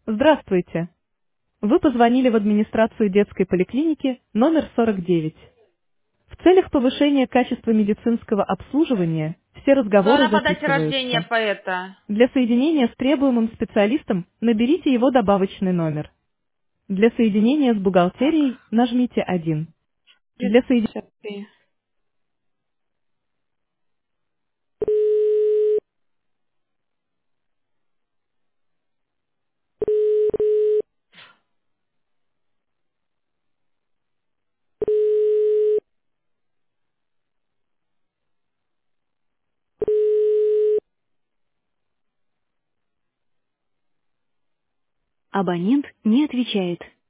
Здравствуйте. Вы позвонили в администрацию детской поликлиники номер 49. В целях повышения качества медицинского обслуживания все разговоры Зона по дате рождения записываются. поэта. Для соединения с требуемым специалистом наберите его добавочный номер. Для соединения с Так, бухгалтерией нажмите 1. Для соединения 53. Абонент не отвечает.